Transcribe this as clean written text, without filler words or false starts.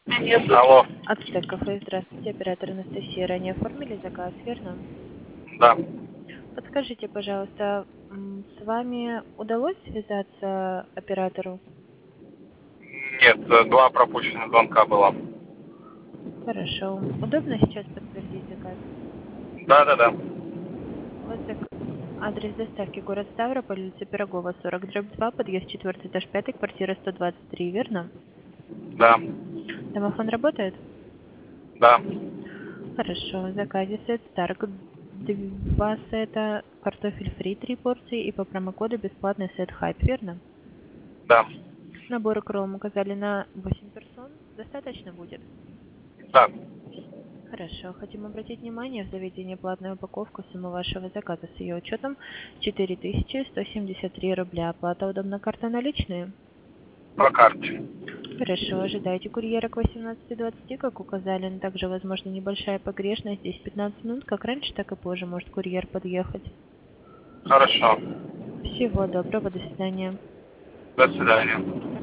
Алло, Ацтек кафе, здравствуйте, оператор Анастасия. Ранее оформили заказ, верно? да. Подскажите, пожалуйста, с вами удалось связаться оператору? Нет, два пропущенных звонка было. Хорошо. Удобно сейчас подтвердить заказ? Да. У вас адрес доставки город Ставрополь, улица Пирогова, 40/2, подъезд 4, этаж 5, квартира 123, верно? Да. Домофон работает? Да. Хорошо. В заказе сет Старк 2 сета, картофель фри 3 порции и по промокоду бесплатный сет Хайп, верно? Да. Набор кром указали на 8 персон. Достаточно будет? Да. Хорошо. Хотим обратить внимание, в заведении платная упаковка, сумма вашего заказа с ее учетом 4173 рубля. Оплата удобна, карта наличные? По карте. Хорошо. Ожидайте курьера к 18:20, как указали, но также возможна небольшая погрешность. Здесь 15 минут, как раньше, так и позже может курьер подъехать. Хорошо. Всего доброго. До свидания. До свидания.